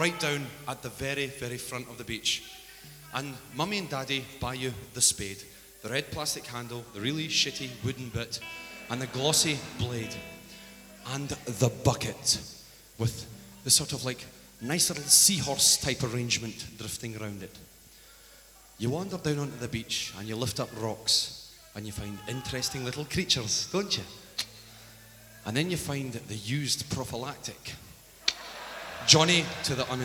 right down at the very, very front of the beach. And Mummy and Daddy buy you the spade, the red plastic handle, the really shitty wooden bit, and the glossy blade, and the bucket with the sort of like nice little seahorse type arrangement drifting around it. You wander down onto the beach and you lift up rocks and you find interesting little creatures, don't you? And then you find the used prophylactic. Johnny to the